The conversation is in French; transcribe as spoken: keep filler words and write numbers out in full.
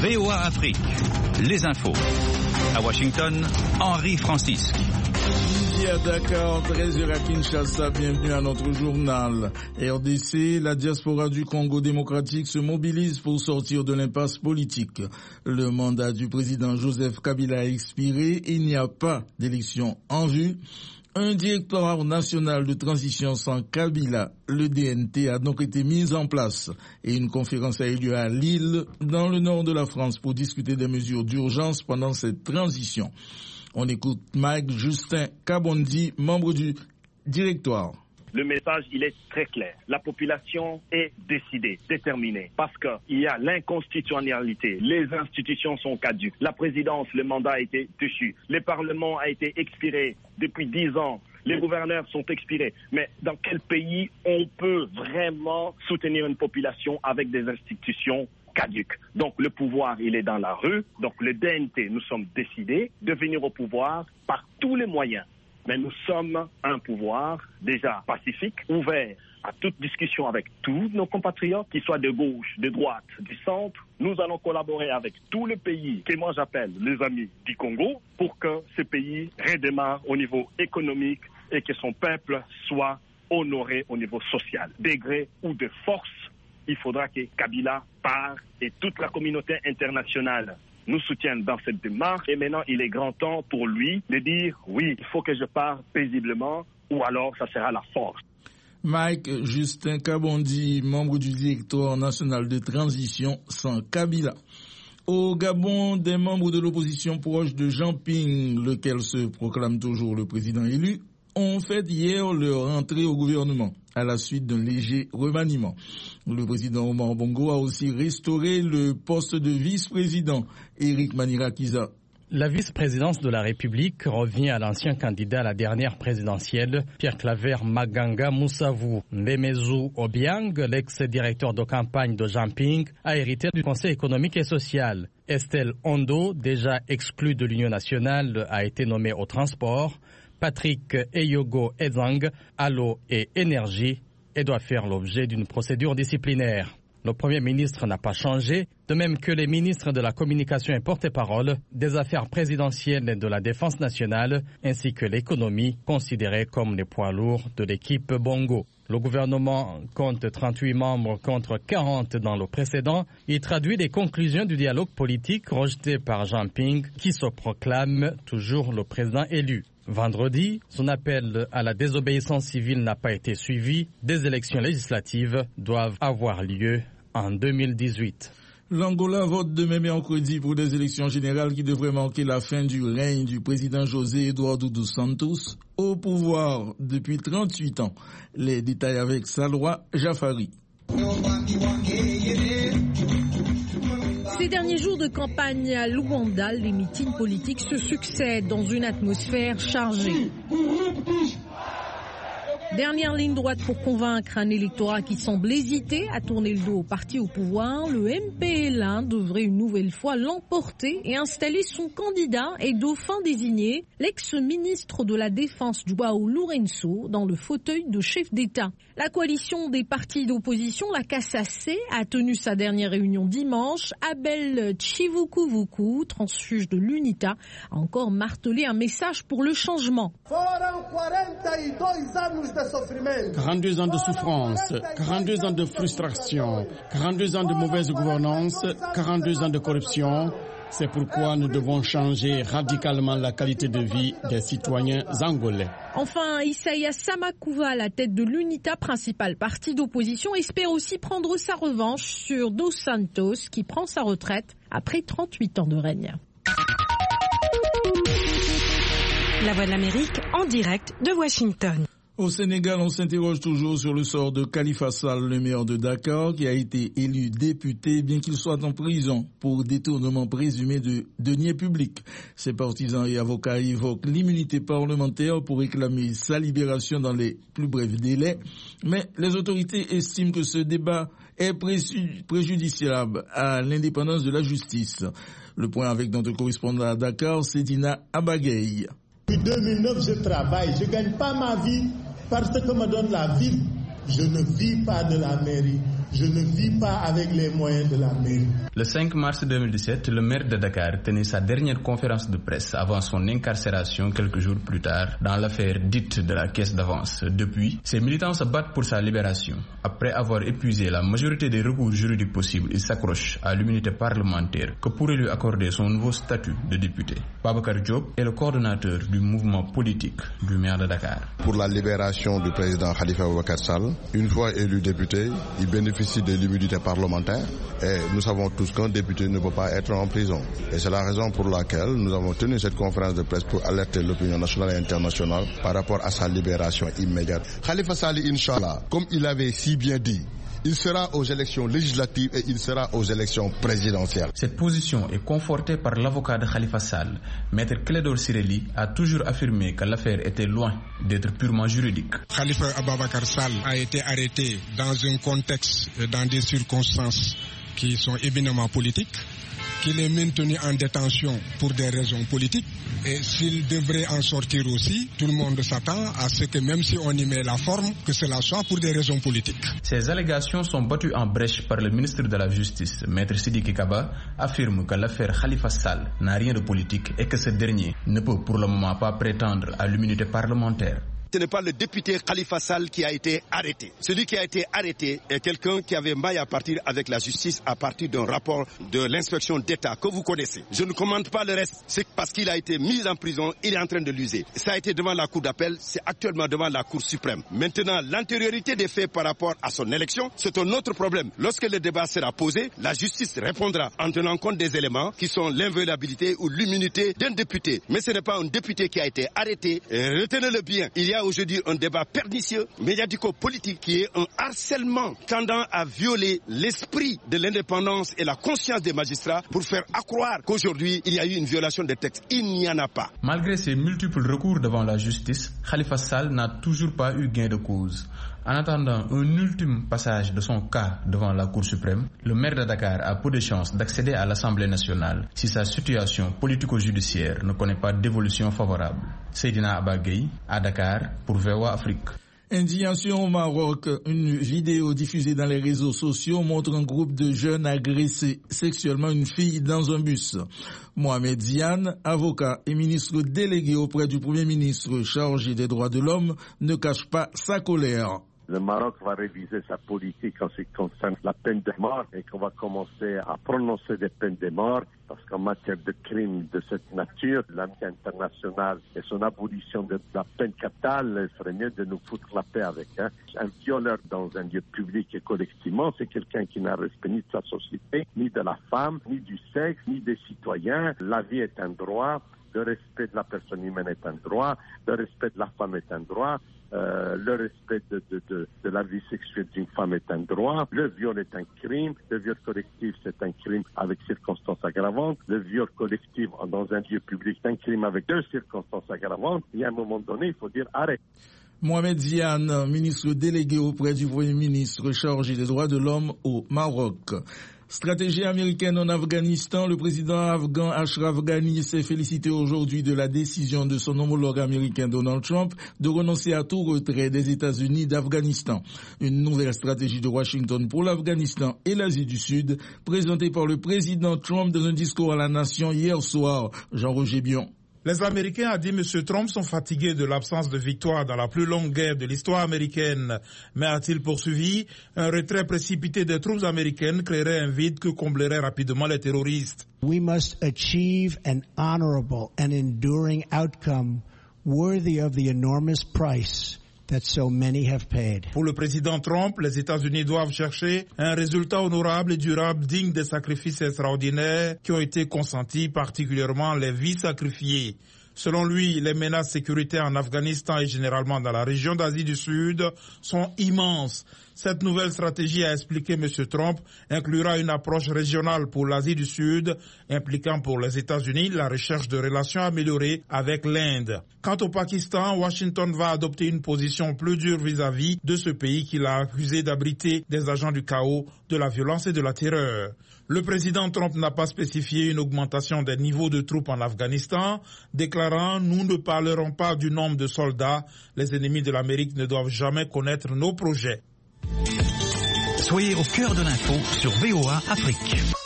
V O A Afrique, les infos. À Washington, Henri Francisque. Midi à Dakar, treize heures à Kinshasa, bienvenue à notre journal. R D C, la diaspora du Congo démocratique se mobilise pour sortir de l'impasse politique. Le mandat du président Joseph Kabila a expiré, il n'y a pas d'élection en vue. Un directoire national de transition sans Kabila, le D N T, a donc été mis en place et une conférence a eu lieu à Lille, dans le nord de la France, pour discuter des mesures d'urgence pendant cette transition. On écoute Mike Justin Kabondi, membre du directoire. Le message, il est très clair. La population est décidée, déterminée, parce qu'il y a l'inconstitutionnalité. Les institutions sont caduques. La présidence, le mandat a été déchu. Le Parlement a été expiré depuis dix ans. Les gouverneurs sont expirés. Mais dans quel pays on peut vraiment soutenir une population avec des institutions caduques? Donc le pouvoir, il est dans la rue. Donc le D N T, nous sommes décidés de venir au pouvoir par tous les moyens. Mais nous sommes un pouvoir déjà pacifique, ouvert à toute discussion avec tous nos compatriotes, qu'ils soient de gauche, de droite, du centre. Nous allons collaborer avec tous les pays que moi j'appelle les amis du Congo pour que ce pays redémarre au niveau économique et que son peuple soit honoré au niveau social. De gré ou de force, il faudra que Kabila parte et toute la communauté internationale nous soutiennent dans cette démarche. Et maintenant, il est grand temps pour lui de dire oui, il faut que je parte paisiblement ou alors ça sera la force. Mike Justin Kabondi, membre du directoire national de transition sans Kabila. Au Gabon, des membres de l'opposition proche de Jean Ping, lequel se proclame toujours le président élu, ont fait hier leur entrée au gouvernement à la suite d'un léger remaniement. Le président Omar Bongo a aussi restauré le poste de vice-président Éric Manirakiza. La vice-présidence de la République revient à l'ancien candidat à la dernière présidentielle, Pierre Claver Maganga Moussavou. Ndemezou Obiang, l'ex-directeur de campagne de Jean Ping, a hérité du Conseil économique et social. Estelle Ondo, déjà exclue de l'Union nationale, a été nommée au transport. Patrick Eyogo Ezang, à l'eau et énergie, et doit faire l'objet d'une procédure disciplinaire. Le Premier ministre n'a pas changé, de même que les ministres de la communication et porte-parole, des affaires présidentielles et de la défense nationale, ainsi que l'économie, considérés comme les poids lourds de l'équipe Bongo. Le gouvernement compte trente-huit membres contre quarante dans le précédent. Il traduit les conclusions du dialogue politique rejeté par Jean Ping, qui se proclame toujours le président élu. Vendredi, son appel à la désobéissance civile n'a pas été suivi. Des élections législatives doivent avoir lieu en deux mille dix-huit. L'Angola vote demain mercredi pour des élections générales qui devraient marquer la fin du règne du président José Eduardo dos Santos au pouvoir depuis trente-huit ans. Les détails avec Salwa Jafari. Ces derniers jours de campagne à Luanda, les meetings politiques se succèdent dans une atmosphère chargée. Dernière ligne droite pour convaincre un électorat qui semble hésiter à tourner le dos au parti au pouvoir. Le M P L A devrait une nouvelle fois l'emporter et installer son candidat et dauphin désigné, l'ex-ministre de la Défense João Lourenço, dans le fauteuil de chef d'État. La coalition des partis d'opposition, la C A S A C, a tenu sa dernière réunion dimanche. Abel Chivukuvuku, transfuge de l'UNITA, a encore martelé un message pour le changement. quarante-deux ans de souffrance, quarante-deux ans de frustration, quarante-deux ans de mauvaise gouvernance, quarante-deux ans de corruption. C'est pourquoi nous devons changer radicalement la qualité de vie des citoyens angolais. Enfin, Isaias Samakouva, à la tête de l'UNITA, principal parti d'opposition, espère aussi prendre sa revanche sur Dos Santos, qui prend sa retraite après trente-huit ans de règne. La Voix de l'Amérique en direct de Washington. Au Sénégal, on s'interroge toujours sur le sort de Khalifa Sall, le maire de Dakar, qui a été élu député, bien qu'il soit en prison pour détournement présumé de deniers publics. Ses partisans et avocats évoquent l'immunité parlementaire pour réclamer sa libération dans les plus brefs délais. Mais les autorités estiment que ce débat est préjudiciable à l'indépendance de la justice. Le point avec notre correspondant à Dakar, Sedina Abagay. Depuis deux mille neuf, je travaille, je ne gagne pas ma vie parce que me donne la ville. Je ne vis pas de la mairie. je ne vis pas avec les moyens de la mairie. Le cinq mars deux mille dix-sept, le maire de Dakar tenait sa dernière conférence de presse avant son incarcération quelques jours plus tard dans l'affaire dite de la caisse d'avance. Depuis, ses militants se battent pour sa libération. Après avoir épuisé la majorité des recours juridiques possibles, il s'accroche à l'immunité parlementaire que pourrait lui accorder son nouveau statut de député. Babacar Diop est le coordonnateur du mouvement politique du maire de Dakar. Pour la libération du président Khalifa Aboubacar Sall, une fois élu député, il bénéficie de l'immunité parlementaire et nous savons tous qu'un député ne peut pas être en prison. Et c'est la raison pour laquelle nous avons tenu cette conférence de presse pour alerter l'opinion nationale et internationale par rapport à sa libération immédiate. Khalifa Sall, Inch'Allah, comme il avait si bien dit, il sera aux élections législatives et il sera aux élections présidentielles. Cette position est confortée par l'avocat de Khalifa Sall. Maître Clédor Ciré Ly a toujours affirmé que l'affaire était loin d'être purement juridique. Khalifa Aboubacar Sall a été arrêté dans un contexte et dans des circonstances qui sont éminemment politiques, qu'il est maintenu en détention pour des raisons politiques. Et s'il devrait en sortir aussi, tout le monde s'attend à ce que même si on y met la forme, que cela soit pour des raisons politiques. Ces allégations sont battues en brèche par le ministre de la Justice, Maître Sidiki Kaba, affirme que l'affaire Khalifa Sall n'a rien de politique et que ce dernier ne peut pour le moment pas prétendre à l'immunité parlementaire. Ce n'est pas le député Khalifa Sall qui a été arrêté. Celui qui a été arrêté est quelqu'un qui avait maille à partir avec la justice à partir d'un rapport de l'inspection d'État que vous connaissez. Je ne commande pas le reste. C'est parce qu'il a été mis en prison, il est en train de l'user. Ça a été devant la Cour d'appel, c'est actuellement devant la Cour suprême. Maintenant, l'antériorité des faits par rapport à son élection, c'est un autre problème. Lorsque le débat sera posé, la justice répondra en tenant compte des éléments qui sont l'inviolabilité ou l'immunité d'un député. Mais ce n'est pas un député qui a été arrêté. Et retenez-le bien, il y a aujourd'hui un débat pernicieux, médiatico-politique, qui est un harcèlement tendant à violer l'esprit de l'indépendance et la conscience des magistrats pour faire accroire qu'aujourd'hui il y a eu une violation des textes. Il n'y en a pas. Malgré ses multiples recours devant la justice, Khalifa Sall n'a toujours pas eu gain de cause. En attendant un ultime passage de son cas devant la Cour suprême, le maire de Dakar a peu de chances d'accéder à l'Assemblée nationale si sa situation politico-judiciaire ne connaît pas d'évolution favorable. Seydina Abagay, à Dakar, pour V O A Afrique. Indignation au Maroc. Une vidéo diffusée dans les réseaux sociaux montre un groupe de jeunes agresser sexuellement une fille dans un bus. Mohamed Ziane, avocat et ministre délégué auprès du Premier ministre chargé des droits de l'homme, ne cache pas sa colère. Le Maroc va réviser sa politique en ce qui concerne la peine de mort et qu'on va commencer à prononcer des peines de mort parce qu'en matière de crimes de cette nature, l'amnistie internationale et son abolition de la peine capitale, il serait mieux de nous foutre la paix avec. Hein. Un violeur dans un lieu public et collectivement, c'est quelqu'un qui n'a respect ni de sa société, ni de la femme, ni du sexe, ni des citoyens. La vie est un droit, le respect de la personne humaine est un droit, le respect de la femme est un droit. Euh, le respect de, de, de, de la vie sexuelle d'une femme est un droit. Le viol est un crime. Le viol collectif, c'est un crime avec circonstances aggravantes. Le viol collectif dans un lieu public, c'est un crime avec deux circonstances aggravantes. Et à un moment donné, il faut dire arrête. Mohamed Ziane, ministre délégué auprès du Premier ministre chargé des droits de l'homme au Maroc. Stratégie américaine en Afghanistan, le président afghan Ashraf Ghani s'est félicité aujourd'hui de la décision de son homologue américain Donald Trump de renoncer à tout retrait des États-Unis d'Afghanistan. Une nouvelle stratégie de Washington pour l'Afghanistan et l'Asie du Sud, présentée par le président Trump dans un discours à la nation hier soir. Jean-Roger Bion. Les Américains, a dit M. Trump, sont fatigués de l'absence de victoire dans la plus longue guerre de l'histoire américaine. Mais a-t-il poursuivi, un retrait précipité des troupes américaines créerait un vide que comblerait rapidement les terroristes. We must achieve an honorable and enduring outcome worthy of the enormous price that so many have paid. Pour le président Trump, les États-Unis doivent chercher un résultat honorable et durable digne des sacrifices extraordinaires qui ont été consentis, particulièrement les vies sacrifiées. Selon lui, les menaces sécuritaires en Afghanistan et généralement dans la région d'Asie du Sud sont immenses. Cette nouvelle stratégie, a expliqué M. Trump, inclura une approche régionale pour l'Asie du Sud, impliquant pour les États-Unis la recherche de relations améliorées avec l'Inde. Quant au Pakistan, Washington va adopter une position plus dure vis-à-vis de ce pays qu'il a accusé d'abriter des agents du chaos, de la violence et de la terreur. Le président Trump n'a pas spécifié une augmentation des niveaux de troupes en Afghanistan, déclarant « Nous ne parlerons pas du nombre de soldats. Les ennemis de l'Amérique ne doivent jamais connaître nos projets. » Soyez au cœur de l'info sur V O A Afrique.